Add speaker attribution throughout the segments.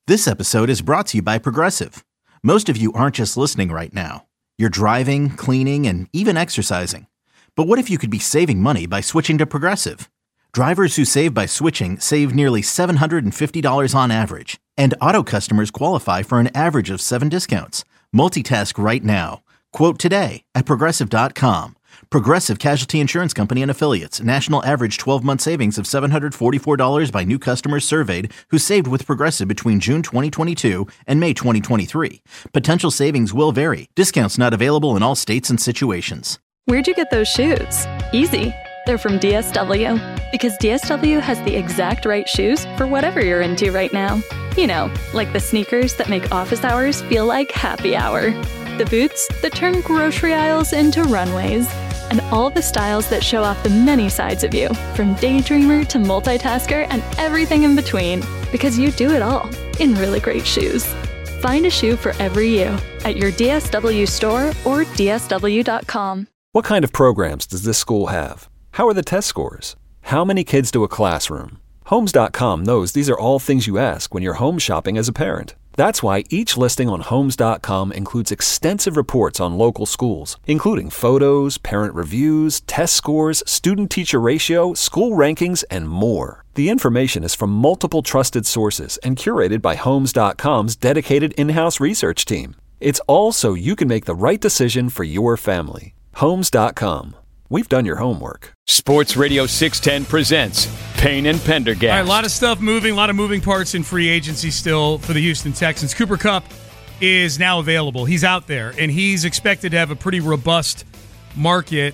Speaker 1: This episode is brought to you by Progressive. Most of you aren't just listening right now. You're driving, cleaning, and even exercising. But what if you could be saving money by switching to Progressive? Drivers who save by switching save nearly $750 on average. And auto customers qualify for an average of 7 discounts. Multitask right now. Quote today at Progressive.com. Progressive Casualty Insurance Company and Affiliates. National average 12-month savings of $744 by new customers surveyed who saved with Progressive between June 2022 and May 2023. Potential savings will vary. Discounts not available in all states and situations.
Speaker 2: Where'd you get those shoes? Easy. They're from DSW. Because DSW has the exact right shoes for whatever you're into right now. You know, like the sneakers that make office hours feel like happy hour. The boots that turn grocery aisles into runways. And all the styles that show off the many sides of you, from daydreamer to multitasker and everything in between. Because you do it all in really great shoes. Find a shoe for every you at your DSW store or DSW.com.
Speaker 3: What kind of programs does this school have? How are the test scores? How many kids do a classroom? Homes.com knows these are all things you ask when you're home shopping as a parent. That's why each listing on Homes.com includes extensive reports on local schools, including photos, parent reviews, test scores, student-teacher ratio, school rankings, and more. The information is from multiple trusted sources and curated by Homes.com's dedicated in-house research team. It's all so you can make the right decision for your family. Homes.com. We've done your homework.
Speaker 4: Sports Radio 610 presents Payne and Pendergast.
Speaker 5: All right, a lot of stuff moving, a lot of moving parts in free agency still for the Houston Texans. Cooper Kupp is now available. He's out there, and he's expected to have a pretty robust market.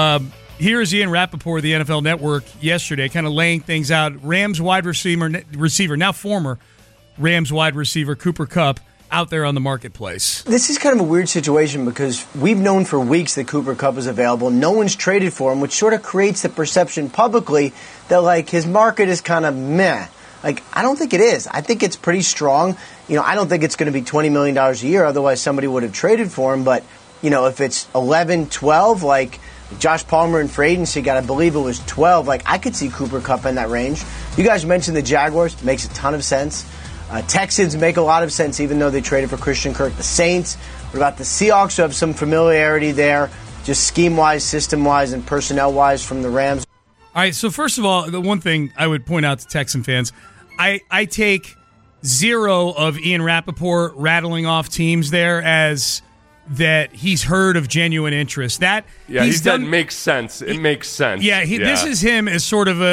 Speaker 5: Here's Ian Rappaport of the NFL Network yesterday, kind of laying things out. Rams wide receiver, now former Rams wide receiver Cooper Kupp, out there on the marketplace.
Speaker 6: This is kind of a weird situation because we've known for weeks that Cooper Kupp is available. No one's traded for him, which sort of creates the perception publicly that, like, his market is kind of meh. Like, I don't think it is. I think it's pretty strong. You know, I don't think it's going to be $20 million a year. Otherwise, somebody would have traded for him. But, you know, if it's 11, 12, like Josh Palmer in free agency got, I believe it was 12. Like, I could see Cooper Kupp in that range. You guys mentioned the Jaguars. Makes a ton of sense. Texans make a lot of sense, even though they traded for Christian Kirk. The Saints, what about the Seahawks, who have some familiarity there, just scheme-wise, system-wise, and personnel-wise from the Rams?
Speaker 5: All right, so first of all, the one thing I would point out to Texan fans, I take zero of Ian Rappaport rattling off teams there as that he's heard of genuine interest. That
Speaker 7: makes sense. It makes sense.
Speaker 5: This is him as sort of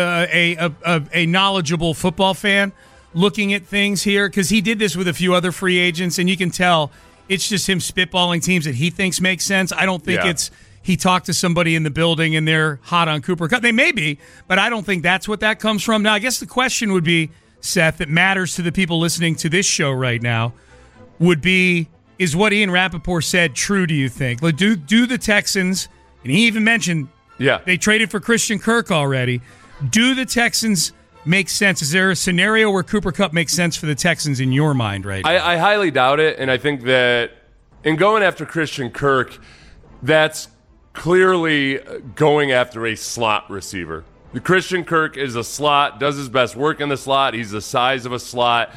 Speaker 5: a knowledgeable football fan looking at things here, because he did this with a few other free agents, and you can tell it's just him spitballing teams that he thinks make sense. I don't think it's he talked to somebody in the building and they're hot on Cooper Kupp. They may be, but I don't think that's what that comes from. Now, I guess the question would be, Seth, that matters to the people listening to this show right now, would be, is what Ian Rappaport said true, do you think? Like, do the Texans, and he even mentioned they traded for Christian Kirk already, do the Texans makes sense? Is there a scenario where Cooper Kupp makes sense for the Texans in your mind right now?
Speaker 7: I highly doubt it, and I think that in going after Christian Kirk, that's clearly going after a slot receiver. The Christian Kirk is a slot, does his best work in the slot. He's the size of a slot.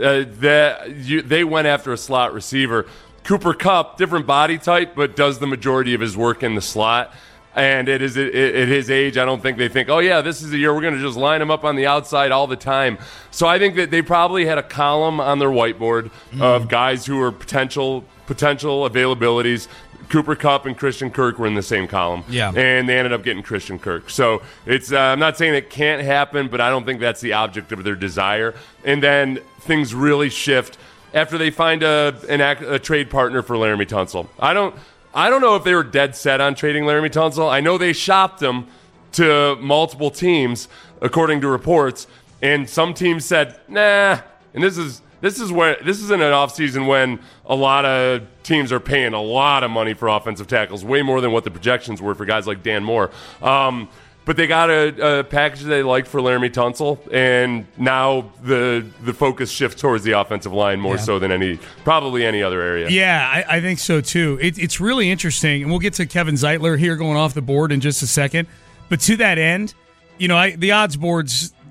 Speaker 7: They went after a slot receiver. Cooper Kupp, different body type, but does the majority of his work in the slot. And at his age, I don't think they think, oh, yeah, this is the year we're going to just line him up on the outside all the time. So I think that they probably had a column on their whiteboard of guys who were potential availabilities. Cooper Kupp and Christian Kirk were in the same column.
Speaker 5: Yeah.
Speaker 7: And they ended up getting Christian Kirk. So it's I'm not saying it can't happen, but I don't think that's the object of their desire. And then things really shift after they find a trade partner for Laramie Tunsil. I don't know if they were dead set on trading Laramie Tunsil. I know they shopped him to multiple teams, according to reports, and some teams said, nah. And this is in an offseason when a lot of teams are paying a lot of money for offensive tackles, way more than what the projections were for guys like Dan Moore. But they got a package they liked for Laramie Tunsil, and now the focus shifts towards the offensive line more so than probably any other area.
Speaker 5: Yeah, I think so too. It's really interesting, and we'll get to Kevin Zeitler here going off the board in just a second. But to that end, you know, the odds boards,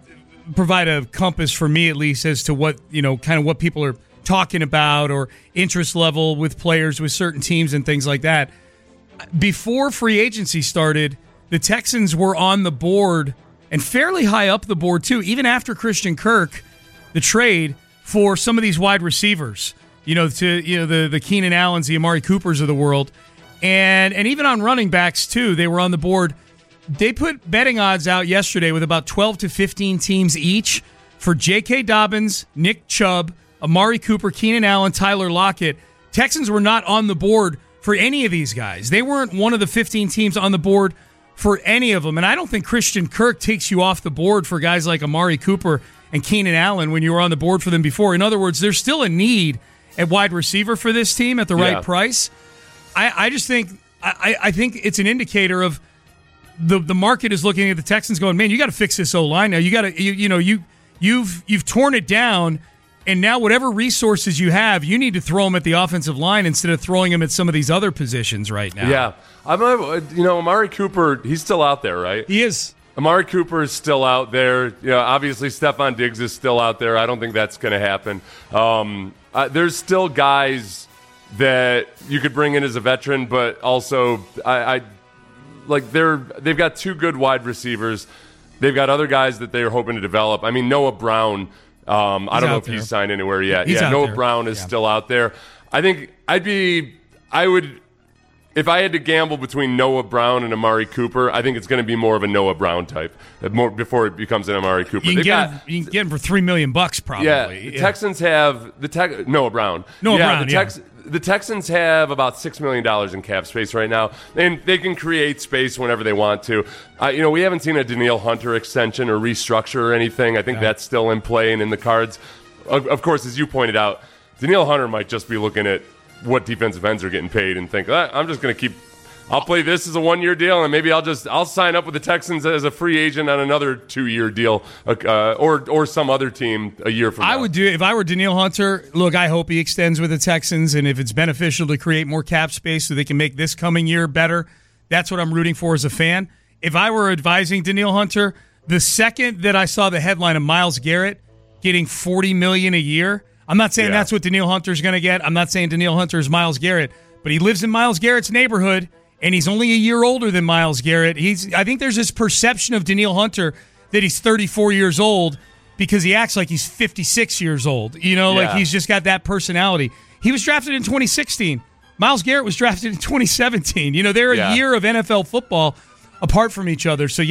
Speaker 5: provide a compass for me at least as to what, kind of what people are talking about or interest level with players with certain teams and things like that. Before free agency started, the Texans were on the board and fairly high up the board too, even after Christian Kirk, the trade for some of these wide receivers, the Keenan Allens, the Amari Coopers of the world. And even on running backs too, they were on the board. They put betting odds out yesterday with about 12 to 15 teams each for J.K. Dobbins, Nick Chubb, Amari Cooper, Keenan Allen, Tyler Lockett. Texans were not on the board for any of these guys. They weren't one of the 15 teams on the board for any of them. And I don't think Christian Kirk takes you off the board for guys like Amari Cooper and Keenan Allen when you were on the board for them before. In other words, there's still a need at wide receiver for this team at the right price. I just think I think it's an indicator of the market is looking at the Texans going, man, you got to fix this O-line now. You got to you've torn it down, and now whatever resources you have, you need to throw them at the offensive line instead of throwing them at some of these other positions right now.
Speaker 7: Yeah, Amari Cooper, he's still out there, right?
Speaker 5: He is.
Speaker 7: Amari Cooper is still out there. Obviously Stephon Diggs is still out there. I don't think that's going to happen. There's still guys that you could bring in as a veteran, but also they've got two good wide receivers. They've got other guys that they're hoping to develop. I mean, Noah Brown, I don't know if he's signed anywhere yet. Noah Brown is still out there. I think I would, if I had to gamble between Noah Brown and Amari Cooper, I think it's going to be more of a Noah Brown type before it becomes an Amari Cooper.
Speaker 5: You can get him for $3 million probably.
Speaker 7: Yeah, the Texans have Noah Brown. The Texans have about $6 million in cap space right now, and they can create space whenever they want to. We haven't seen a Danielle Hunter extension or restructure or anything. I think that's still in play and in the cards. Of course, as you pointed out, Danielle Hunter might just be looking at what defensive ends are getting paid and think, I'm just going to I'll play this as a 1-year deal, and maybe I'll sign up with the Texans as a free agent on another 2-year deal, or some other team a year from now.
Speaker 5: I would do it if I were Danielle Hunter. Look, I hope he extends with the Texans, and if it's beneficial to create more cap space so they can make this coming year better, that's what I'm rooting for as a fan. If I were advising Danielle Hunter, the second that I saw the headline of Myles Garrett getting $40 million a year, I'm not saying that's what Danielle Hunter's going to get. I'm not saying Danielle Hunter is Myles Garrett, but he lives in Myles Garrett's neighborhood. And he's only a year older than Myles Garrett. I think there's this perception of Danielle Hunter that he's 34 years old because he acts like he's 56 years old. Like he's just got that personality. He was drafted in 2016. Myles Garrett was drafted in 2017. They're a year of NFL football apart from each other. So,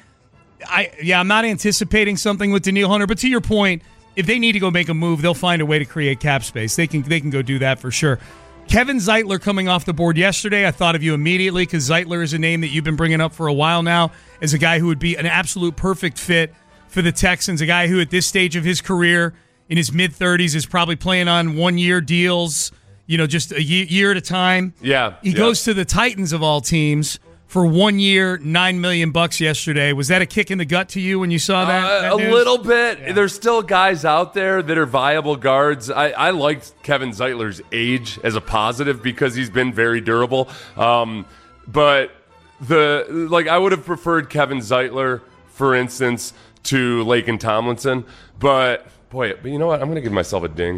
Speaker 5: I'm not anticipating something with Danielle Hunter. But to your point, if they need to go make a move, they'll find a way to create cap space. They can go do that for sure. Kevin Zeitler coming off the board yesterday. I thought of you immediately because Zeitler is a name that you've been bringing up for a while now as a guy who would be an absolute perfect fit for the Texans, a guy who at this stage of his career in his mid-30s is probably playing on 1-year deals, just a year at a time.
Speaker 7: Yeah.
Speaker 5: He goes to the Titans of all teams for 1 year, $9 million yesterday. Was that a kick in the gut to you when you saw that?
Speaker 7: A little bit. Yeah. There's still guys out there that are viable guards. I liked Kevin Zeitler's age as a positive because he's been very durable. But I would have preferred Kevin Zeitler, for instance, to Laken Tomlinson. But you know what? I'm going to give myself a ding.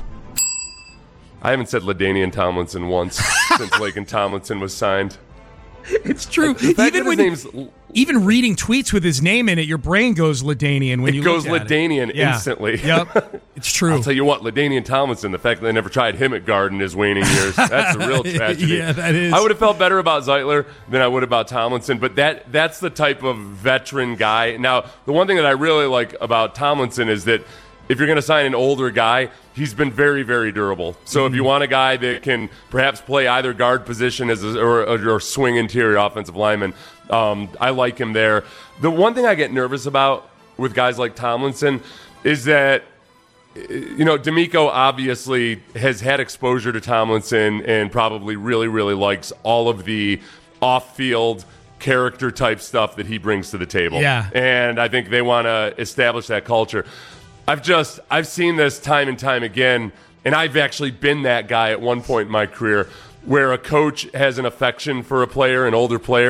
Speaker 7: I haven't said LaDainian Tomlinson once since Laken Tomlinson was signed.
Speaker 5: It's true. Even reading tweets with his name in it, your brain goes LaDainian when you look at it.
Speaker 7: It goes LaDainian instantly.
Speaker 5: Yep, it's true.
Speaker 7: I'll tell you what, LaDainian Tomlinson, the fact that they never tried him at guard in his waning years, that's a real tragedy.
Speaker 5: Yeah, that is.
Speaker 7: I would have felt better about Zeitler than I would about Tomlinson, but that's the type of veteran guy. Now, the one thing that I really like about Tomlinson is that if you're going to sign an older guy, he's been very, very durable. So if you want a guy that can perhaps play either guard position or swing interior offensive lineman, I like him there. The one thing I get nervous about with guys like Tomlinson is that, D'Amico obviously has had exposure to Tomlinson and probably really, really likes all of the off-field character type stuff that he brings to the table.
Speaker 5: Yeah.
Speaker 7: And I think they want to establish that culture. I've seen this time and time again, and I've actually been that guy at one point in my career where a coach has an affection for a player, an older player,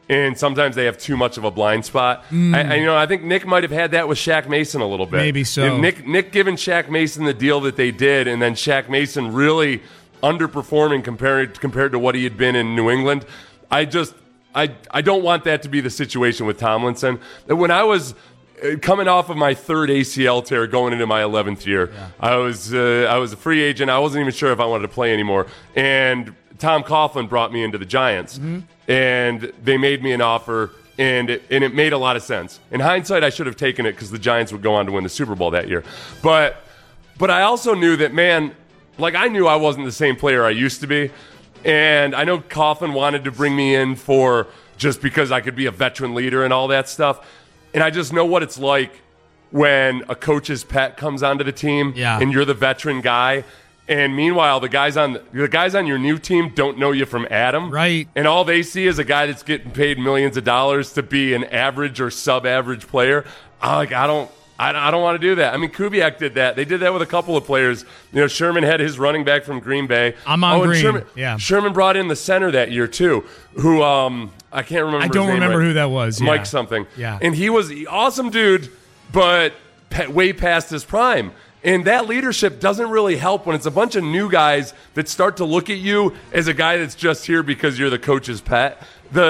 Speaker 7: and sometimes they have too much of a blind spot. I think Nick might have had that with Shaq Mason a little bit.
Speaker 5: Maybe so.
Speaker 7: And Nick giving Shaq Mason the deal that they did, and then Shaq Mason really underperforming compared to what he had been in New England. I don't want that to be the situation with Tomlinson. When I was coming off of my third ACL tear going into my 11th year, I was a free agent. I wasn't even sure if I wanted to play anymore. And Tom Coughlin brought me into the Giants, and they made me an offer, and it made a lot of sense. In hindsight, I should have taken it because the Giants would go on to win the Super Bowl that year. But I also knew that, man, like I knew I wasn't the same player I used to be. And I know Coughlin wanted to bring me in for just because I could be a veteran leader and all that stuff. And I just know what it's like when a coach's pet comes onto the team and you're the veteran guy. And meanwhile, the guys on your new team don't know you from Adam.
Speaker 5: Right.
Speaker 7: And all they see is a guy that's getting paid millions of dollars to be an average or sub-average player. I don't want to do that. I mean, Kubiak did that. They did that with a couple of players. Sherman had his running back from Green Bay.
Speaker 5: I'm on Green.
Speaker 7: Sherman brought in the center that year too, who I can't remember.
Speaker 5: I don't remember who that was.
Speaker 7: Mike something.
Speaker 5: Yeah.
Speaker 7: And he was an awesome dude, but way past his prime. And that leadership doesn't really help when it's a bunch of new guys that start to look at you as a guy that's just here because you're the coach's pet.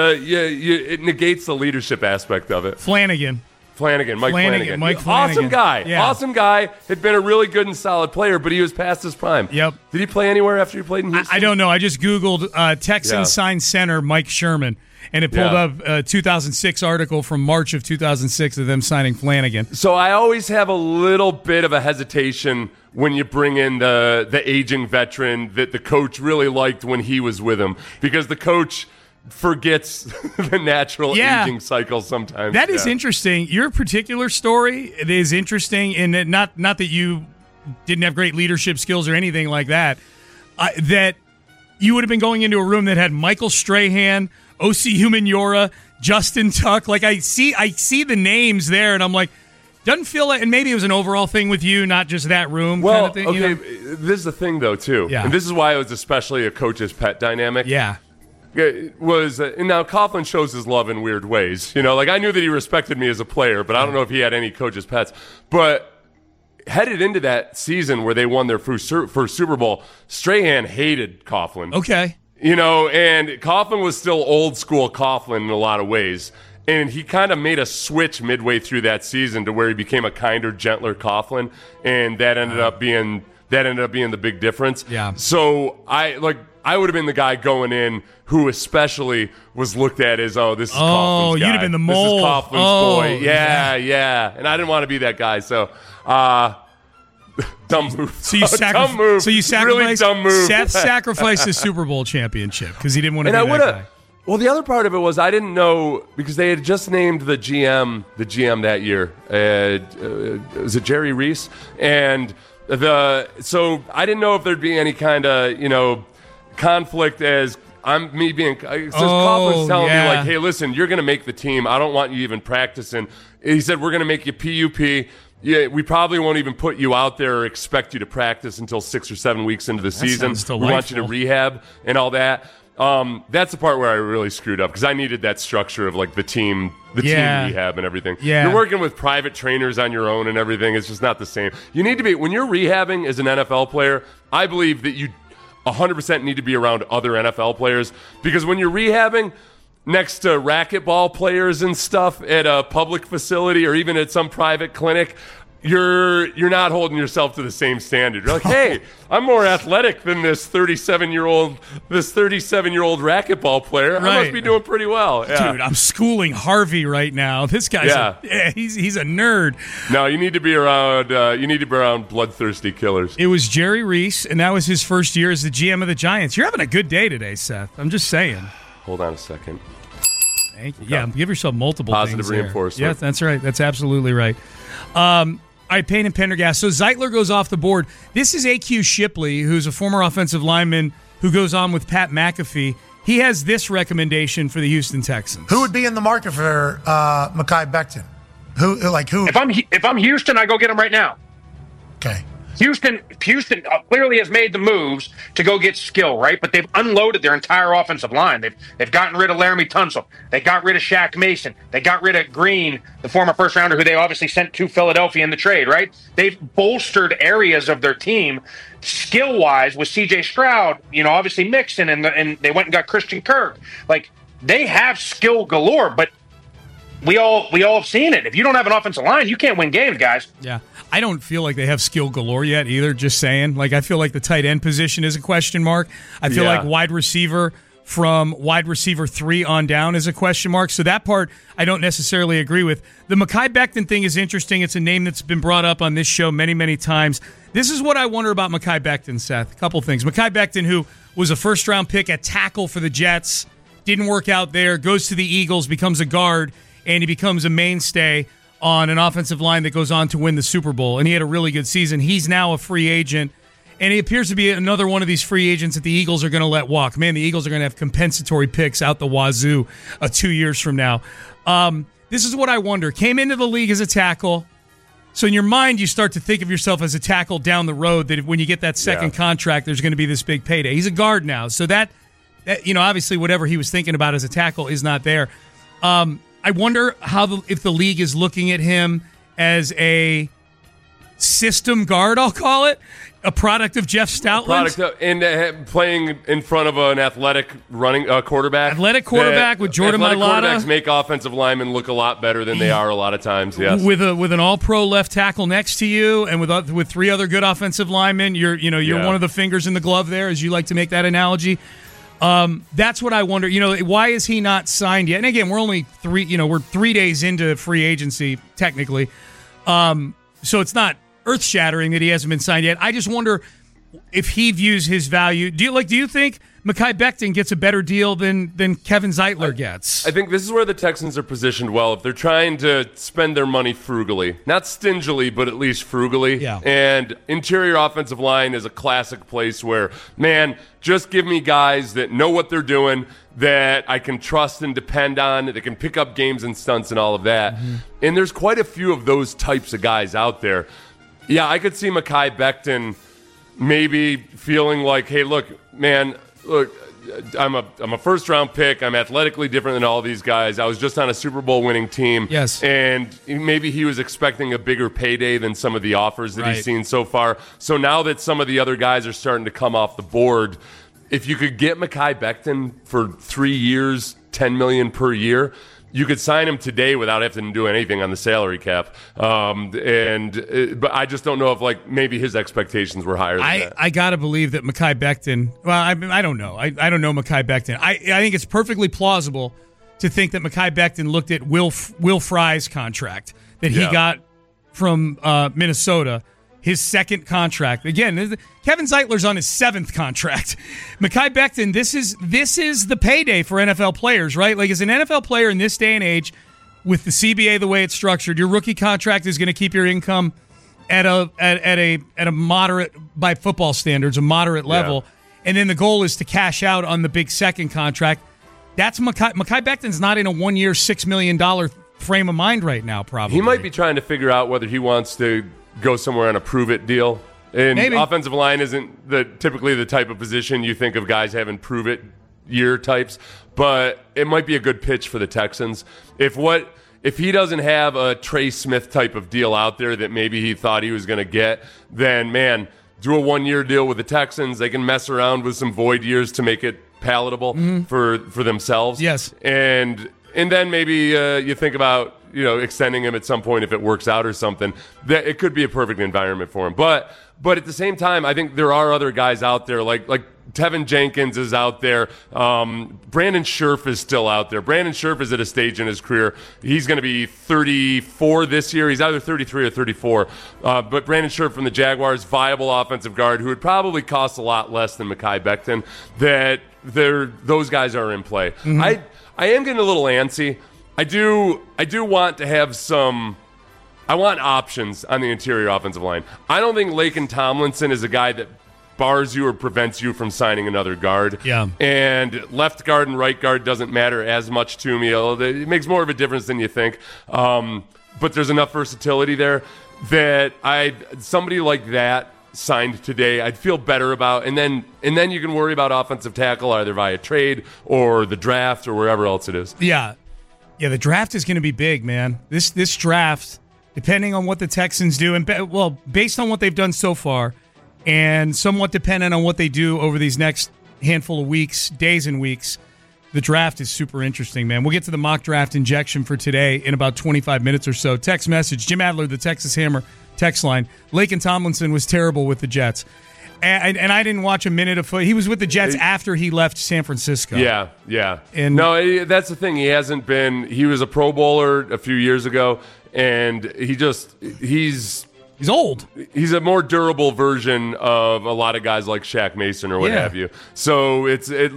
Speaker 7: It negates the leadership aspect of it.
Speaker 5: Mike Flanagan.
Speaker 7: Mike Flanagan. Awesome guy. Had been a really good and solid player, but he was past his prime.
Speaker 5: Yep.
Speaker 7: Did he play anywhere after he played in Houston?
Speaker 5: I don't know. I just Googled Texans sign center Mike Sherman, and it pulled up a 2006 article from March of 2006 of them signing Flanagan.
Speaker 7: So I always have a little bit of a hesitation when you bring in the aging veteran that the coach really liked when he was with him, because the coach forgets the natural aging cycle sometimes.
Speaker 5: That is interesting. Your particular story is interesting in that not that you didn't have great leadership skills or anything like that, that you would have been going into a room that had Michael Strahan, O.C. Umenyiora, Justin Tuck. Like I see the names there, and I'm like, doesn't feel like, and maybe it was an overall thing with you, not just that room kind of thing.
Speaker 7: Okay, this is the thing though too, and this is why it was especially a coach's pet dynamic.
Speaker 5: Yeah.
Speaker 7: Was and now Coughlin shows his love in weird ways. Like I knew that he respected me as a player, but I don't know if he had any coach's pets. But headed into that season where they won their first Super Bowl, Strahan hated Coughlin.
Speaker 5: Okay.
Speaker 7: And Coughlin was still old school Coughlin in a lot of ways. And he kind of made a switch midway through that season to where he became a kinder, gentler Coughlin, and that ended up being the big difference.
Speaker 5: Yeah.
Speaker 7: So I would have been the guy going in who especially was looked at as, this is Coughlin's guy.
Speaker 5: You'd have been the mole.
Speaker 7: This is Coughlin's boy. Yeah. And I didn't want to be that guy. So, dumb move.
Speaker 5: So you
Speaker 7: dumb move.
Speaker 5: So you sacrificed.
Speaker 7: Really dumb move.
Speaker 5: Seth sacrificed the Super Bowl championship because he didn't want to be that guy.
Speaker 7: Well, the other part of it was I didn't know, because they had just named the GM that year. Was it Jerry Reese? And so I didn't know if there'd be any kind of, conflict as Coughlin's telling me, like, hey, listen, you're going to make the team. I don't want you even practicing. He said, we're going to make you PUP. Yeah, we probably won't even put you out there or expect you to practice until 6 or 7 weeks into the season. We want you to rehab and all that. That's the part where I really screwed up, because I needed that structure of like the team rehab and everything.
Speaker 5: Yeah.
Speaker 7: You're working with private trainers on your own and everything. It's just not the same. You need to be, when you're rehabbing as an NFL player, I believe that you 100% need to be around other NFL players, because when you're rehabbing next to racquetball players and stuff at a public facility or even at some private clinic, you're not holding yourself to the same standard. You're like, hey, I'm more athletic than this 37-year-old racquetball player.
Speaker 5: Right.
Speaker 7: I must be doing pretty well. Yeah.
Speaker 5: Dude, I'm schooling Harvey right now. This guy's he's a nerd.
Speaker 7: No, you need to be around bloodthirsty killers.
Speaker 5: It was Jerry Reese, and that was his first year as the GM of the Giants. You're having a good day today, Seth. I'm just saying.
Speaker 7: Hold on a second.
Speaker 5: Thank you. Yeah, give yourself multiple
Speaker 7: positive
Speaker 5: things
Speaker 7: reinforcement.
Speaker 5: Yeah, that's right. That's absolutely right. All right, Payne and Pendergast. So Zeitler goes off the board. This is A.Q. Shipley, who's a former offensive lineman who goes on with Pat McAfee. He has this recommendation for the Houston Texans.
Speaker 8: Who would be in the market for Mekhi Becton? Who?
Speaker 9: If I'm Houston, I go get him right now.
Speaker 8: Okay. Houston clearly has made the moves to go get skill, right? But they've unloaded their entire offensive line. They've gotten rid of Laramie Tunsil. They got rid of Shaq Mason. They got rid of Green, the former first rounder who they obviously sent to Philadelphia in the trade, right? They've bolstered areas of their team skill-wise with C.J. Stroud, obviously Mixon, and they went and got Christian Kirk. Like, they have skill galore, but we all have seen it. If you don't have an offensive line, you can't win games, guys.
Speaker 5: Yeah. I don't feel like they have skill galore yet either, just saying. Like, I feel like the tight end position is a question mark. I feel like wide receiver from wide receiver 3 on down is a question mark. So that part I don't necessarily agree with. The Mekhi Becton thing is interesting. It's a name that's been brought up on this show many, many times. This is what I wonder about Mekhi Becton, Seth. A couple things. Mekhi Becton, who was a first-round pick at tackle for the Jets, didn't work out there, goes to the Eagles, becomes a guard, and he becomes a mainstay on an offensive line that goes on to win the Super Bowl, and he had a really good season. He's now a free agent, and he appears to be another one of these free agents that the Eagles are going to let walk. Man, the Eagles are going to have compensatory picks out the wazoo 2 years from now. This is what I wonder. Came into the league as a tackle, so in your mind you start to think of yourself as a tackle down the road, that when you get that second contract, there's going to be this big payday. He's a guard now, so that obviously whatever he was thinking about as a tackle is not there. I wonder if the league is looking at him as a system guard, I'll call it, a product of Jeff Stoutland.
Speaker 7: And playing in front of an athletic running quarterback.
Speaker 5: Athletic quarterback with Jordan Mailata.
Speaker 7: Quarterbacks make offensive linemen look a lot better than they are a lot of times, yes. With
Speaker 5: an all-pro left tackle next to you and with 3 other good offensive linemen, you're one of the fingers in the glove there, as you like to make that analogy. That's what I wonder. Why is he not signed yet? And again, we're only 3 days into free agency technically, so it's not earth-shattering that he hasn't been signed yet. I just wonder if he views his value. Do you think Mekhi Becton gets a better deal than Kevin Zeitler gets?
Speaker 7: I think this is where the Texans are positioned well. If they're trying to spend their money frugally, not stingily, but at least frugally.
Speaker 5: Yeah.
Speaker 7: And interior offensive line is a classic place where, man, just give me guys that know what they're doing, that I can trust and depend on, that can pick up games and stunts and all of that. Mm-hmm. And there's quite a few of those types of guys out there. Yeah, I could see Mekhi Becton maybe feeling like, hey, look, I'm a first-round pick. I'm athletically different than all these guys. I was just on a Super Bowl winning team.
Speaker 5: Yes.
Speaker 7: And maybe he was expecting a bigger payday than some of the offers that he's seen so far. So now that some of the other guys are starting to come off the board, if you could get Mekhi Becton for 3 years, $10 million per year, you could sign him today without having to do anything on the salary cap. But I just don't know if maybe his expectations were higher than that. I
Speaker 5: got to believe that Mekhi Becton, well, I don't know. I don't know Mekhi Becton. I think it's perfectly plausible to think that Mekhi Becton looked at Will Fry's contract that he got from Minnesota, his second contract. Again, Kevin Zeitler's on his 7th contract. Mekhi Becton, this is the payday for NFL players, right? Like, as an NFL player in this day and age, with the CBA the way it's structured, your rookie contract is going to keep your income at a moderate, by football standards, a moderate level, and then the goal is to cash out on the big second contract. That's Mekhi Becton's not in a 1-year, $6 million frame of mind right now. Probably
Speaker 7: he might be trying to figure out whether he wants to go somewhere on a prove-it deal. And
Speaker 5: maybe.
Speaker 7: Offensive line isn't typically the type of position you think of guys having prove-it year types, but it might be a good pitch for the Texans. If he doesn't have a Trey Smith type of deal out there that maybe he thought he was going to get, then, man, do a 1-year deal with the Texans. They can mess around with some void years to make it palatable for themselves.
Speaker 5: Yes.
Speaker 7: And then maybe you think about extending him at some point if it works out or something. That it could be a perfect environment for him. But at the same time, I think there are other guys out there like Tevin Jenkins is out there. Brandon Scherf is still out there. Brandon Scherf is at a stage in his career. He's going to be 34 this year. He's either 33 or 34. But Brandon Scherf from the Jaguars, viable offensive guard who would probably cost a lot less than Mekhi Becton. Those guys are in play. Mm-hmm. I am getting a little antsy. I do want to have some. I want options on the interior offensive line. I don't think Laken Tomlinson is a guy that bars you or prevents you from signing another guard.
Speaker 5: Yeah.
Speaker 7: And left guard and right guard doesn't matter as much to me. It makes more of a difference than you think. But there's enough versatility there that somebody like that signed today, I'd feel better about. And then you can worry about offensive tackle either via trade or the draft or wherever else it is.
Speaker 5: Yeah, the draft is going to be big, man. This draft, depending on what the Texans do, and based on what they've done so far, and somewhat dependent on what they do over these next handful of weeks, days and weeks, the draft is super interesting, man. We'll get to the mock draft injection for today in about 25 minutes or so. Text message, Jim Adler, the Texas Hammer text line. Laken Tomlinson was terrible with the Jets. And I didn't watch a minute of foot. He was with the Jets after he left San Francisco.
Speaker 7: Yeah. And no, that's the thing. He hasn't been – he was a Pro Bowler a few years ago, and he's old. He's a more durable version of a lot of guys like Shaq Mason or what have you. So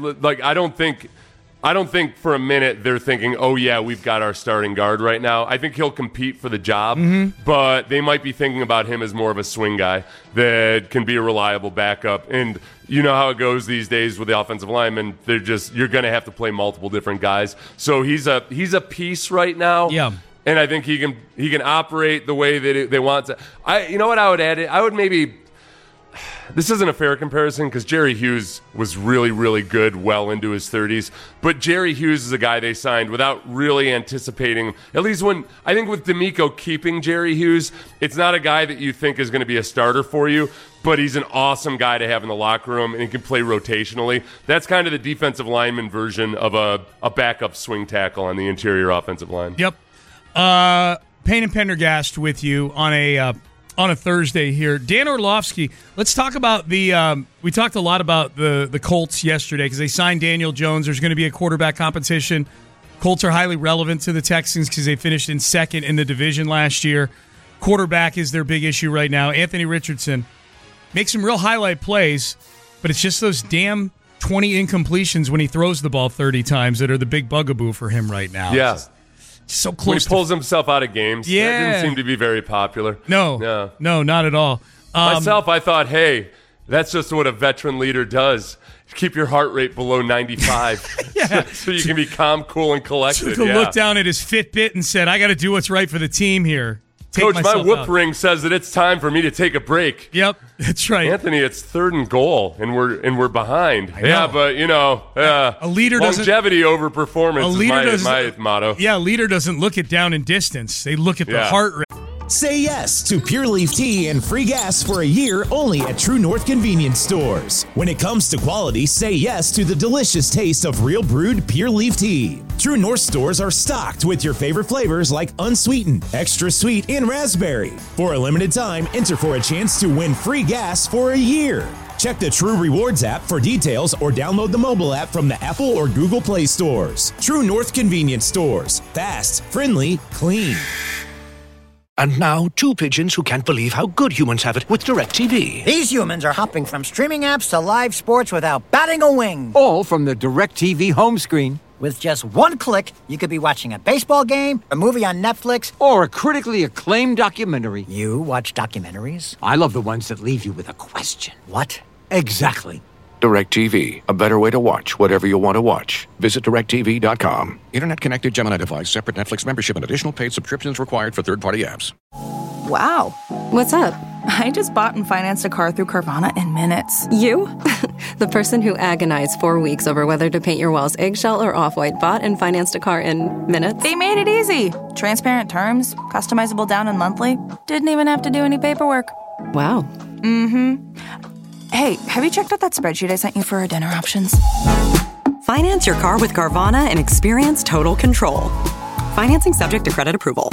Speaker 7: I don't think for a minute they're thinking, oh, yeah, we've got our starting guard right now. I think he'll compete for the job, but they might be thinking about him as more of a swing guy that can be a reliable backup. And you know how it goes these days with the offensive linemen. You're going to have to play multiple different guys. So he's a piece right now.
Speaker 5: Yeah.
Speaker 7: And I think he can operate the way that they want to. You know what I would add? I would maybe – this isn't a fair comparison because Jerry Hughes was really, really good well into his 30s. But Jerry Hughes is a guy they signed without really anticipating, at least when – I think with D'Amico keeping Jerry Hughes, it's not a guy that you think is going to be a starter for you, but he's an awesome guy to have in the locker room, and he can play rotationally. That's kind of the defensive lineman version of a backup swing tackle on the interior offensive line.
Speaker 5: Yep. Payne and Pendergast with you on a Thursday here. Dan Orlovsky, let's talk about we talked a lot about the Colts yesterday because they signed Daniel Jones. There's going to be a quarterback competition. Colts are highly relevant to the Texans because they finished in second in the division last year. Quarterback is their big issue right now. Anthony Richardson makes some real highlight plays, but it's just those damn 20 incompletions when he throws the ball 30 times that are the big bugaboo for him right now.
Speaker 7: Yeah.
Speaker 5: So close.
Speaker 7: When he pulls himself out of games. That didn't seem to be very popular.
Speaker 5: No, not at all.
Speaker 7: Myself, I thought, hey, that's just what a veteran leader does. Keep your heart rate below 95 so you can be calm, cool, and collected.
Speaker 5: Took a look down at his Fitbit and said, I got to do what's right for the team here.
Speaker 7: Coach, my whoop ring says that it's time for me to take a break.
Speaker 5: Yep, that's right.
Speaker 7: Anthony, it's 3rd and goal, and we're behind. Yeah, but
Speaker 5: a leader
Speaker 7: longevity over performance is my motto.
Speaker 5: Yeah, a leader doesn't look at down and distance. They look at the heart rate.
Speaker 9: Say yes to Pure Leaf Tea and free gas for a year only at True North Convenience Stores. When it comes to quality, say yes to the delicious taste of real brewed Pure Leaf Tea. True North stores are stocked with your favorite flavors like unsweetened, extra sweet, and raspberry. For a limited time, enter for a chance to win free gas for a year. Check the True Rewards app for details or download the mobile app from the Apple or Google Play stores. True North Convenience Stores. Fast, friendly, clean.
Speaker 10: And now, 2 pigeons who can't believe how good humans have it with DirecTV.
Speaker 11: These humans are hopping from streaming apps to live sports without batting a wing.
Speaker 12: All from the DirecTV home screen.
Speaker 11: With just one click, you could be watching a baseball game, a movie on Netflix,
Speaker 12: or a critically acclaimed documentary.
Speaker 11: You watch documentaries?
Speaker 12: I love the ones that leave you with a question.
Speaker 11: What?
Speaker 12: Exactly.
Speaker 10: DirecTV, a better way to watch whatever you want to watch. Visit DirecTV.com. Internet-connected Gemini device, separate Netflix membership, and additional paid subscriptions required for third-party apps.
Speaker 13: Wow.
Speaker 14: What's up?
Speaker 13: I just bought and financed a car through Carvana in minutes.
Speaker 14: You? The person who agonized 4 weeks over whether to paint your walls eggshell or off-white bought and financed a car in minutes?
Speaker 13: They made it easy. Transparent terms, customizable down and monthly. Didn't even have to do any paperwork.
Speaker 14: Wow.
Speaker 13: Mm-hmm. Hey, have you checked out that spreadsheet I sent you for our dinner options?
Speaker 15: Finance your car with Carvana and experience total control. Financing subject to credit approval.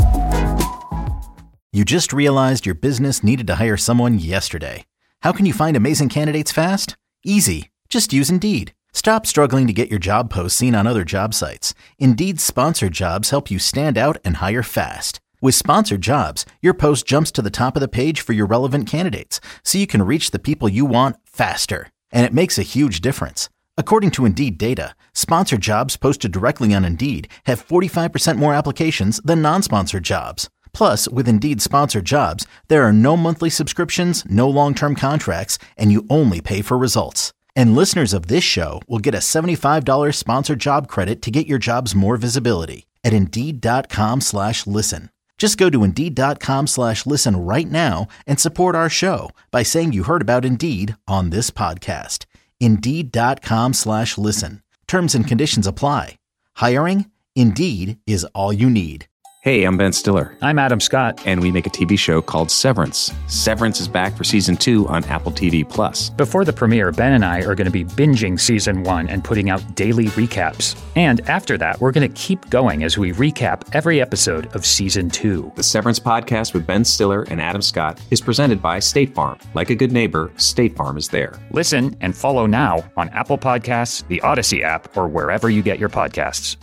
Speaker 1: You just realized your business needed to hire someone yesterday. How can you find amazing candidates fast? Easy. Just use Indeed. Stop struggling to get your job posts seen on other job sites. Indeed's sponsored jobs help you stand out and hire fast. With sponsored jobs, your post jumps to the top of the page for your relevant candidates, so you can reach the people you want faster. And it makes a huge difference. According to Indeed data, sponsored jobs posted directly on Indeed have 45% more applications than non-sponsored jobs. Plus, with Indeed sponsored jobs, there are no monthly subscriptions, no long-term contracts, and you only pay for results. And listeners of this show will get a $75 sponsored job credit to get your jobs more visibility at Indeed.com/listen. Just go to Indeed.com/listen right now and support our show by saying you heard about Indeed on this podcast. Indeed.com/listen. Terms and conditions apply. Hiring? Indeed is all you need.
Speaker 16: Hey, I'm Ben Stiller. I'm Adam Scott. And we make a TV show called Severance. Severance is back for season 2 on Apple TV+.
Speaker 17: Before the premiere, Ben and I are going to be binging season 1 and putting out daily recaps. And after that, we're going to keep going as we recap every episode of season 2.
Speaker 16: The Severance podcast with Ben Stiller and Adam Scott is presented by State Farm. Like a good neighbor, State Farm is there.
Speaker 17: Listen and follow now on Apple Podcasts, the Odyssey app, or wherever you get your podcasts.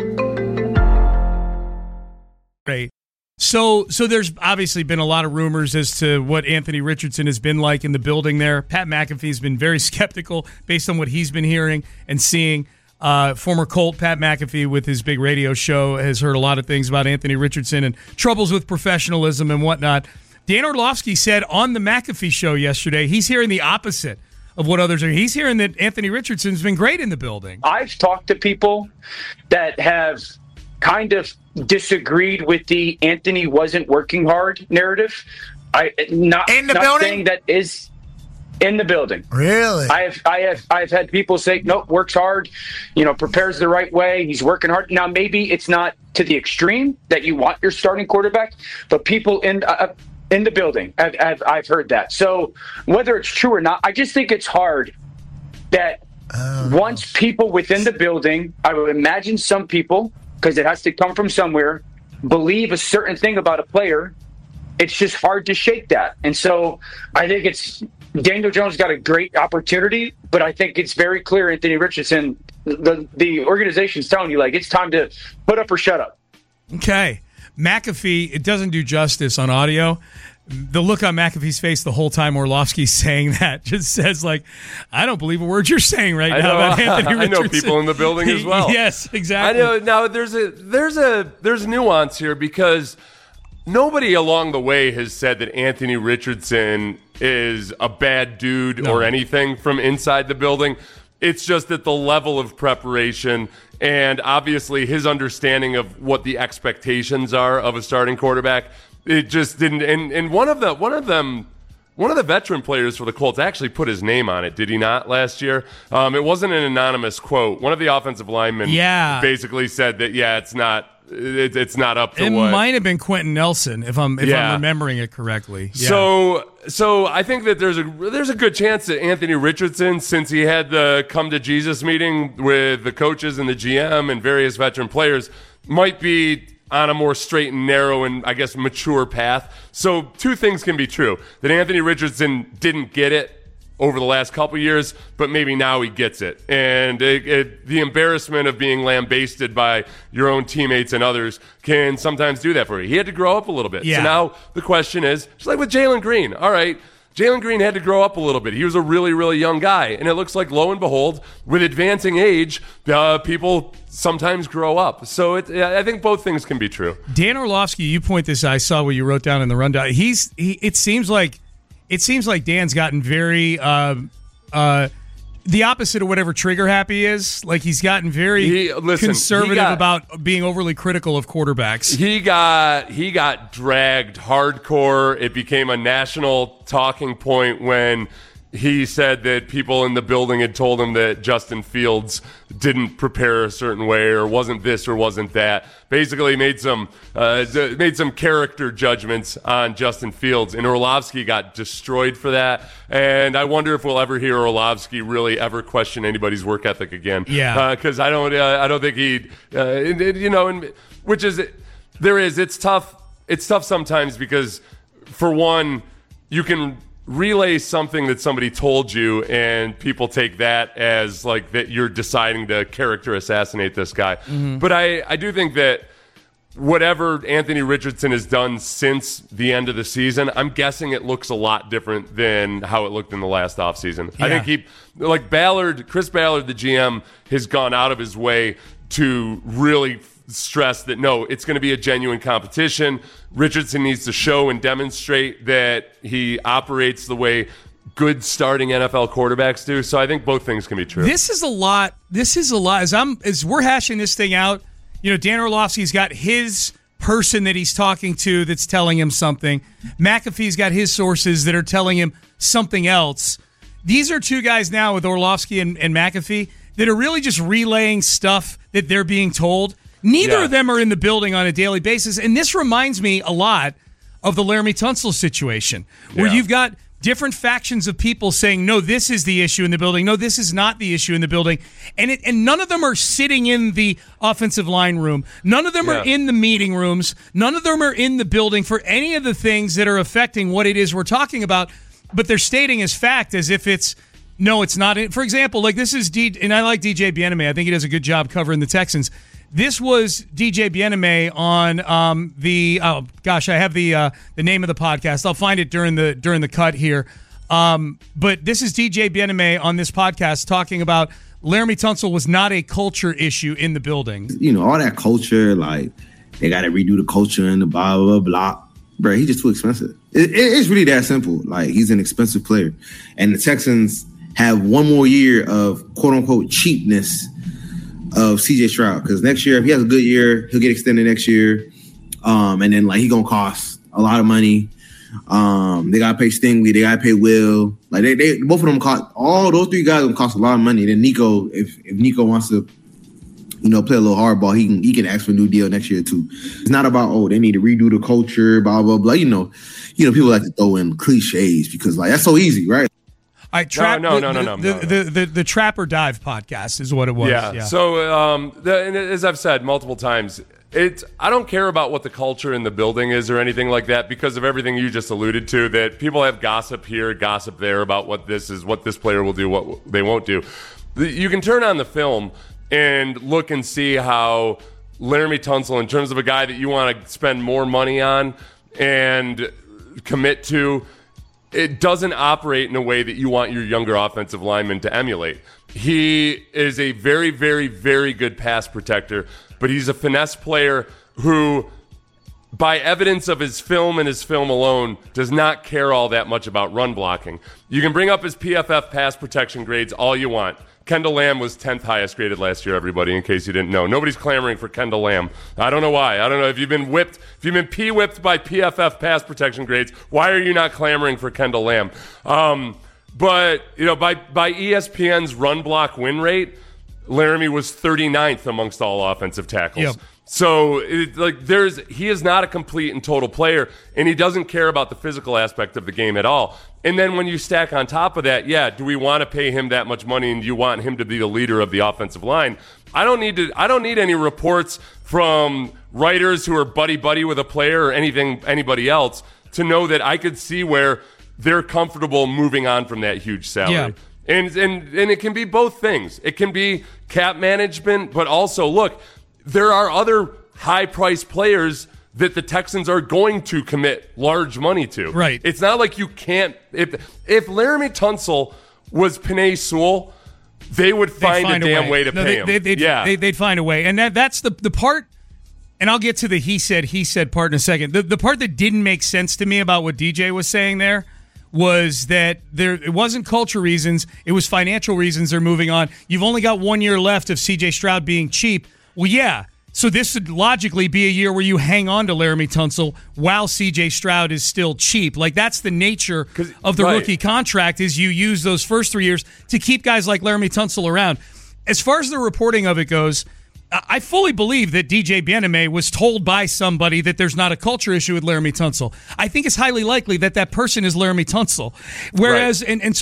Speaker 5: Right. So there's obviously been a lot of rumors as to what Anthony Richardson has been like in the building there. Pat McAfee's been very skeptical based on what he's been hearing and seeing. Former Colt Pat McAfee with his big radio show has heard a lot of things about Anthony Richardson and troubles with professionalism and whatnot. Dan Orlovsky said on the McAfee show yesterday he's hearing the opposite of what others are. He's hearing that Anthony Richardson's been great in the building.
Speaker 18: I've talked to people that have kind of disagreed with the Anthony wasn't working hard narrative. Not saying that is in the building.
Speaker 6: Really?
Speaker 18: I've had people say, nope, works hard, prepares the right way, he's working hard. Now maybe it's not to the extreme that you want your starting quarterback, but people in the building, I've heard that. So whether it's true or not, I just think it's hard that once people within the building, I would imagine some people, because it has to come from somewhere, believe a certain thing about a player, it's just hard to shake that. And so I think Daniel Jones got a great opportunity, but I think it's very clear Anthony Richardson, the organization's telling you, it's time to put up or shut up.
Speaker 5: Okay. McAfee, it doesn't do justice on audio. The look on McAfee's face the whole time Orlovsky's saying that just says, I don't believe a word you're saying right now about Anthony Richardson.
Speaker 7: I know people in the building as well.
Speaker 5: Yes, exactly.
Speaker 7: I know. Now, there's nuance here because nobody along the way has said that Anthony Richardson is a bad dude or anything from inside the building. It's just that the level of preparation and obviously his understanding of what the expectations are of a starting quarterback, it just didn't. And one of the veteran players for the Colts actually put his name on it, did he not, last year? It wasn't an anonymous quote. One of the offensive linemen basically said that, it's not up to what. It
Speaker 5: might have been Quentin Nelson, if I'm remembering it correctly.
Speaker 7: Yeah. So I think that there's a good chance that Anthony Richardson, since he had the come to Jesus meeting with the coaches and the GM and various veteran players, might be on a more straight and narrow and, I guess, mature path. So two things can be true. That Anthony Richardson didn't get it over the last couple years, but maybe now he gets it. And the embarrassment of being lambasted by your own teammates and others can sometimes do that for you. He had to grow up a little bit.
Speaker 5: Yeah.
Speaker 7: So now the question is, just like with Jalen Green, all right, Jalen Green had to grow up a little bit. He was a really, really young guy. And it looks like, lo and behold, with advancing age, people sometimes grow up. So I think both things can be true.
Speaker 5: Dan Orlovsky, you point this out. I saw what you wrote down in the rundown. It seems like Dan's gotten very the opposite of whatever trigger happy is. He's gotten very conservative about being overly critical of quarterbacks.
Speaker 7: He got dragged hardcore. It became a national talking point when he said that people in the building had told him that Justin Fields didn't prepare a certain way or wasn't this or wasn't that. Basically made some character judgments on Justin Fields, and Orlovsky got destroyed for that. And I wonder if we'll ever hear Orlovsky really ever question anybody's work ethic again.
Speaker 5: Yeah,
Speaker 7: because I don't think he'd it's tough. It's tough sometimes because, for one, you can relay something that somebody told you and people take that as that you're deciding to character assassinate this guy. Mm-hmm. But I do think that whatever Anthony Richardson has done since the end of the season, I'm guessing it looks a lot different than how it looked in the last offseason. Yeah. I think Chris Ballard, the GM, has gone out of his way to really stress that, no, it's going to be a genuine competition. Richardson needs to show and demonstrate that he operates the way good starting NFL quarterbacks do. So I think both things can be true.
Speaker 5: This is a lot. As we're hashing this thing out, Dan Orlovsky's got his person that he's talking to that's telling him something. McAfee's got his sources that are telling him something else. These are two guys now with Orlovsky and McAfee that are really just relaying stuff that they're being told. Neither of them are in the building on a daily basis. And this reminds me a lot of the Laremy Tunsil situation, where you've got different factions of people saying, no, this is the issue in the building. No, this is not the issue in the building. And none of them are sitting in the offensive line room. None of them are in the meeting rooms. None of them are in the building for any of the things that are affecting what it is we're talking about. But they're stating as fact as if it's not. For example, like this is and I like DJ Bieneme. I think he does a good job covering the Texans. This was DJ Bieneme on I have the name of the podcast. I'll find it during the cut here. But this is DJ Bieneme on this podcast talking about Laremy Tunsil was not a culture issue in the building.
Speaker 19: You know, all that culture, like they got to redo the culture and the blah, blah, blah. Bro, he's just too expensive. It's really that simple. Like, he's an expensive player. And the Texans have one more year of quote-unquote cheapness of C.J. Stroud, because next year, if he has a good year, he'll get extended next year, and then like he gonna cost a lot of money. They gotta pay Stingley, they gotta pay Will. Like they both of them cost. All those three guys gonna cost a lot of money. Then Nico, if Nico wants to, play a little hardball, he can ask for a new deal next year too. It's not about they need to redo the culture, blah blah blah. People like to throw in cliches because like that's so easy, right?
Speaker 5: No. The Trap or Dive podcast is what it was.
Speaker 7: Yeah. So, as I've said multiple times, I don't care about what the culture in the building is or anything like that because of everything you just alluded to, that people have gossip here, gossip there about what this player will do, what they won't do. You can turn on the film and look and see how Laremy Tunsil, in terms of a guy that you want to spend more money on and commit to, it doesn't operate in a way that you want your younger offensive lineman to emulate. He is a very, very, very good pass protector, but he's a finesse player who, by evidence of his film and his film alone, does not care all that much about run blocking. You can bring up his PFF pass protection grades all you want. Kendall Lamb was 10th highest graded last year, everybody, in case you didn't know. Nobody's clamoring for Kendall Lamb. I don't know why. I don't know if you've been whipped, if you've been P-whipped by PFF pass protection grades, why are you not clamoring for Kendall Lamb? But, by ESPN's run block win rate, Laremy was 39th amongst all offensive tackles.
Speaker 5: Yep.
Speaker 7: So, he is not a complete and total player, and he doesn't care about the physical aspect of the game at all. And then when you stack on top of that, do we want to pay him that much money, and do you want him to be the leader of the offensive line? I don't need any reports from writers who are buddy with a player or anybody else to know that I could see where they're comfortable moving on from that huge salary.
Speaker 5: Yeah.
Speaker 7: And it can be both things. It can be cap management, but also, look, there are other high-priced players that the Texans are going to commit large money to.
Speaker 5: Right.
Speaker 7: It's not like you can't. If Laremy Tunsil was Penei Sewell, they would find a damn way to pay him.
Speaker 5: They'd find a way. And that's the part, and I'll get to the he said part in a second. The part that didn't make sense to me about what DJ was saying there was that it wasn't culture reasons, it was financial reasons they're moving on. You've only got 1 year left of C.J. Stroud being cheap. Well, yeah. So this would logically be a year where you hang on to Laremy Tunsil while C.J. Stroud is still cheap. Like, that's the nature of the rookie contract, is you use those first 3 years to keep guys like Laremy Tunsil around. As far as the reporting of it goes, I fully believe that DJ Bieneme was told by somebody that there's not a culture issue with Laremy Tunsil. I think it's highly likely that person is Laremy Tunsil. Whereas,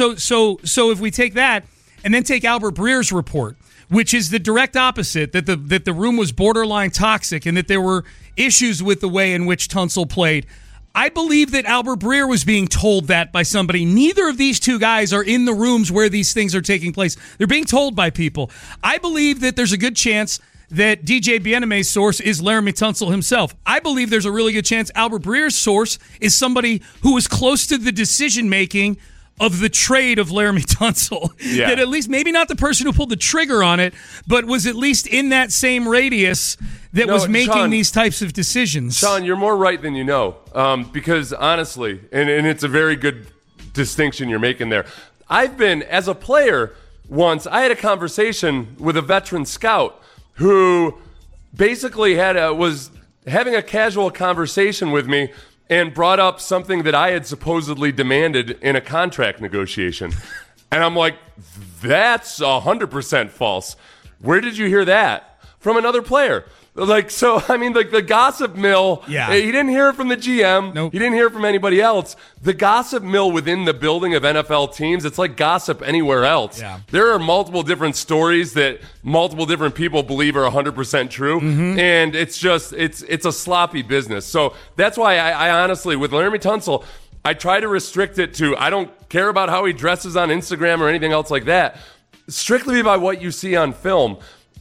Speaker 5: so if we take that and then take Albert Breer's report, which is the direct opposite, that the room was borderline toxic and that there were issues with the way in which Tunsil played. I believe that Albert Breer was being told that by somebody. Neither of these two guys are in the rooms where these things are taking place. They're being told by people. I believe that there's a good chance that DJ Bieneme's source is Laremy Tunsil himself. I believe there's a really good chance Albert Breer's source is somebody who was close to the decision-making of the trade of Laremy Tunsil.
Speaker 7: Yeah.
Speaker 5: That at least, maybe not the person who pulled the trigger on it, but was at least in that same radius that was making
Speaker 7: Sean,
Speaker 5: these types of decisions.
Speaker 7: Sean, you're more right than you know. Because honestly, and it's a very good distinction you're making there. I've been, as a player once, I had a conversation with a veteran scout who basically was having a casual conversation with me and brought up something that I had supposedly demanded in a contract negotiation. And I'm like, that's 100% false. Where did you hear that? From another player. Like, so, I mean, like the gossip mill, he didn't hear it from the GM. Nope. He didn't hear it from anybody else. The gossip mill within the building of NFL teams, it's like gossip anywhere else. Yeah. There are multiple different stories that multiple different people believe are 100% true. Mm-hmm. And it's just, it's a sloppy business. So that's why I honestly, with Laremy Tunsil, I try to restrict it to, I don't care about how he dresses on Instagram or anything else like that. Strictly by what you see on film.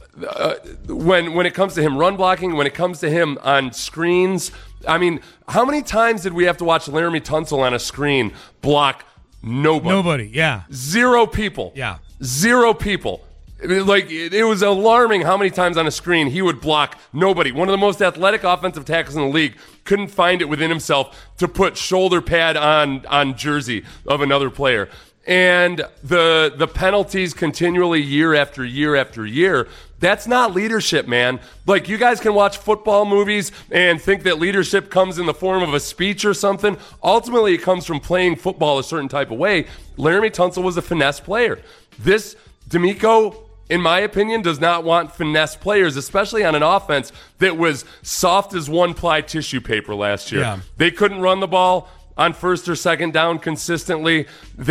Speaker 7: When it comes to him run blocking, when it comes to him on screens, I mean, how many times did we have to watch Laremy Tunsil on a screen block nobody?
Speaker 5: Nobody, yeah.
Speaker 7: 0 people.
Speaker 5: Yeah.
Speaker 7: 0 people. Like, it was alarming how many times on a screen he would block nobody. One of the most athletic offensive tackles in the league couldn't find it within himself to put shoulder pad on jersey of another player. And the penalties continually year after year after year, that's not leadership, man. Like, you guys can watch football movies and think that leadership comes in the form of a speech or something. Ultimately, it comes from playing football a certain type of way. Laremy Tunsil was a finesse player. This DeMeco, in my opinion, does not want finesse players, especially on an offense that was soft as one-ply tissue paper last year. Yeah. They couldn't run the ball on first or second down consistently.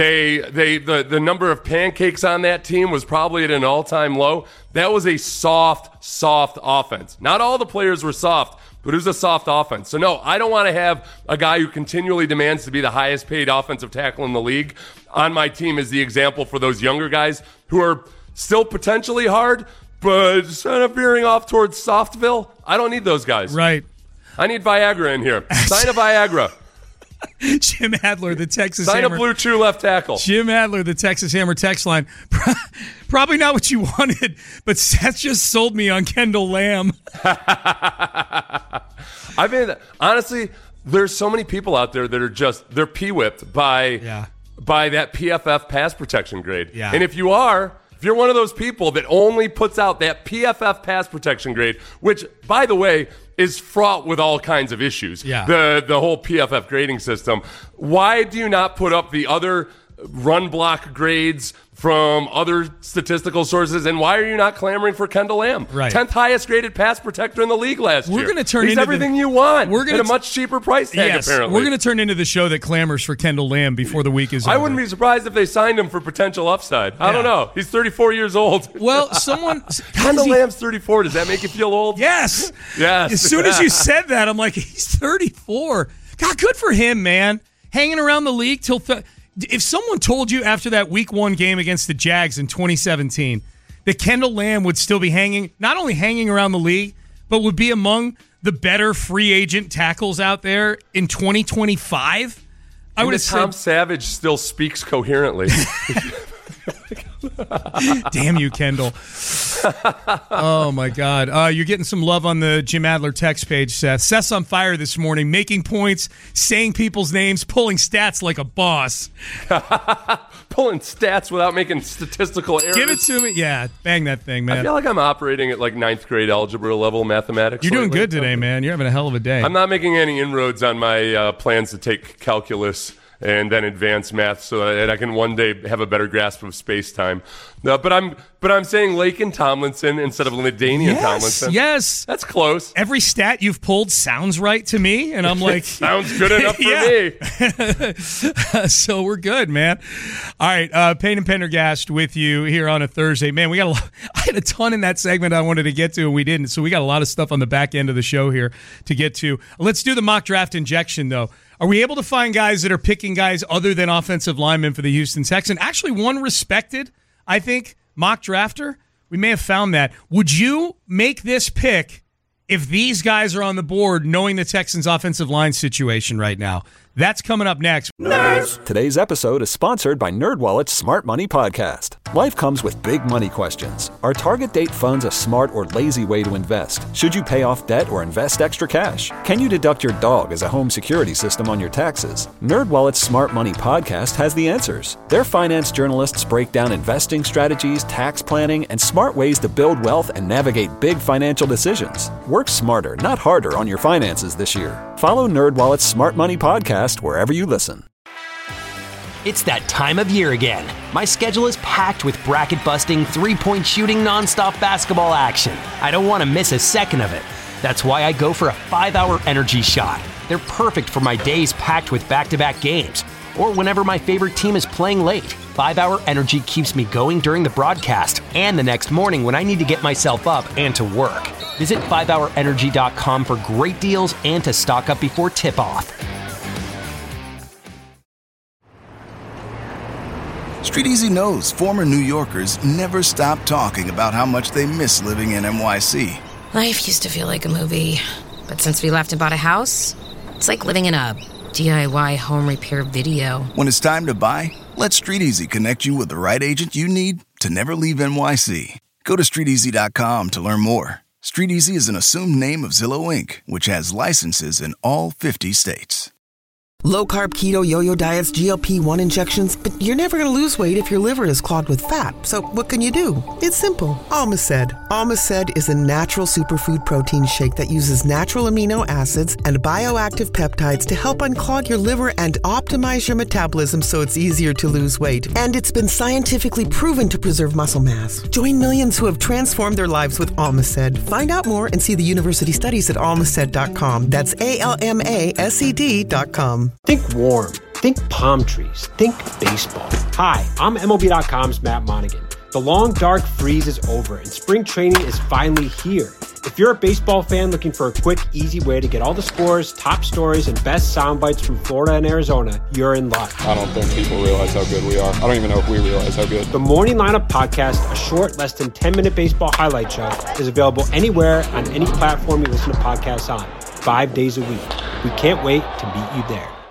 Speaker 7: The number of pancakes on that team was probably at an all-time low. That was a soft offense. Not all the players were soft, but it was a soft offense. So no, I don't want to have a guy who continually demands to be the highest paid offensive tackle in the league on my team as the example for those younger guys who are still potentially hard, but kind of veering off towards Softville. I don't need those guys.
Speaker 5: Right.
Speaker 7: I need Viagra in here. Sign a Viagra.
Speaker 5: Jim Adler, the Texas
Speaker 7: Sign
Speaker 5: Hammer.
Speaker 7: a Blue Chew left tackle.
Speaker 5: Jim Adler, the Texas Hammer text line. Probably not what you wanted, but Seth just sold me on Kendall Lamb.
Speaker 7: I mean, honestly, there's so many people out there that are just, they're pee-whipped by that PFF pass protection grade. Yeah. And if you're one of those people that only puts out that PFF pass protection grade, which, by the way, is fraught with all kinds of issues. Yeah. The whole PFF grading system. Why do you not put up the other run block grades from other statistical sources, and why are you not clamoring for Kendall Lamb?
Speaker 5: Right.
Speaker 7: 10th highest graded pass protector in the league last year.
Speaker 5: We're going to turn
Speaker 7: He's
Speaker 5: into
Speaker 7: everything you want at a much cheaper price tag,
Speaker 5: yes,
Speaker 7: apparently.
Speaker 5: We're going to turn into the show that clamors for Kendall Lamb before the week is over.
Speaker 7: I wouldn't be surprised if they signed him for potential upside. I don't know. He's 34 years old.
Speaker 5: Well,
Speaker 7: Kendall Lamb's 34. Does that make you feel old?
Speaker 5: Yes.
Speaker 7: Yes.
Speaker 5: As soon as you said that, I'm like, he's 34. God, good for him, man. Hanging around the league till... If someone told you after that week 1 game against the Jags in 2017 that Kendall Lamb would still be not only hanging around the league, but would be among the better free agent tackles out there in 2025, I would have said...
Speaker 7: Tom Savage still speaks coherently.
Speaker 5: Damn you, Kendall. Oh, my God. You're getting some love on the Jim Adler text page, Seth. Seth's on fire this morning, making points, saying people's names, pulling stats like a boss.
Speaker 7: Pulling stats without making statistical errors.
Speaker 5: Give it to me. Yeah, bang that thing, man.
Speaker 7: I feel like I'm operating at like 9th grade algebra level mathematics.
Speaker 5: You're doing good today, man. You're having a hell of a day.
Speaker 7: I'm not making any inroads on my plans to take calculus and then advanced math so that I can one day have a better grasp of space-time. No, but I'm saying Laken Tomlinson instead of LaDainian Tomlinson.
Speaker 5: Yes.
Speaker 7: That's close.
Speaker 5: Every stat you've pulled sounds right to me, and I'm like...
Speaker 7: sounds good enough for
Speaker 5: me. So we're good, man. All right, Payne and Pendergast with you here on a Thursday. Man, I had a ton in that segment I wanted to get to, and we didn't, so we got a lot of stuff on the back end of the show here to get to. Let's do the mock draft injection, though. Are we able to find guys that are picking guys other than offensive linemen for the Houston Texans? Actually, one respected, I think, mock drafter. We may have found that. Would you make this pick if these guys are on the board knowing the Texans' offensive line situation right now? That's coming up next.
Speaker 3: Nerds! Today's episode is sponsored by NerdWallet's Smart Money Podcast. Life comes with big money questions. Are target date funds a smart or lazy way to invest? Should you pay off debt or invest extra cash? Can you deduct your dog as a home security system on your taxes? NerdWallet's Smart Money podcast has the answers. Their finance journalists break down investing strategies, tax planning, and smart ways to build wealth and navigate big financial decisions. Work smarter, not harder on your finances this year. Follow NerdWallet's Smart Money podcast wherever you listen.
Speaker 20: It's that time of year again. My schedule is packed with bracket-busting, three-point shooting, nonstop basketball action. I don't want to miss a second of it. That's why I go for a 5-hour energy shot. They're perfect for my days packed with back-to-back games, or whenever my favorite team is playing late. 5-hour energy keeps me going during the broadcast and the next morning when I need to get myself up and to work. Visit 5hourenergy.com for great deals and to stock up before tip-off.
Speaker 21: Street Easy knows former New Yorkers never stop talking about how much they miss living in NYC.
Speaker 22: Life used to feel like a movie, but since we left and bought a house, it's like living in a DIY home repair video.
Speaker 21: When it's time to buy, let Street Easy connect you with the right agent you need to never leave NYC. Go to StreetEasy.com to learn more. Street Easy is an assumed name of Zillow Inc., which has licenses in all 50 states.
Speaker 23: Low-carb, keto, yo-yo diets, GLP-1 injections, but you're never going to lose weight if your liver is clogged with fat. So what can you do? It's simple. Almaced. Almaced is a natural superfood protein shake that uses natural amino acids and bioactive peptides to help unclog your liver and optimize your metabolism so it's easier to lose weight. And it's been scientifically proven to preserve muscle mass. Join millions who have transformed their lives with Almaced. Find out more and see the university studies at almaced.com. That's ALMASED.com.
Speaker 24: Think warm. Think palm trees. Think baseball. Hi, I'm MLB.com's Matt Monaghan. The long, dark freeze is over, and spring training is finally here. If you're a baseball fan looking for a quick, easy way to get all the scores, top stories, and best sound bites from Florida and Arizona, you're in luck.
Speaker 25: I don't think people realize how good we are. I don't even know if we realize how good.
Speaker 24: The Morning Lineup Podcast, a short, less than 10-minute baseball highlight show, is available anywhere on any platform you listen to podcasts on, 5 days a week. We can't wait to meet you there.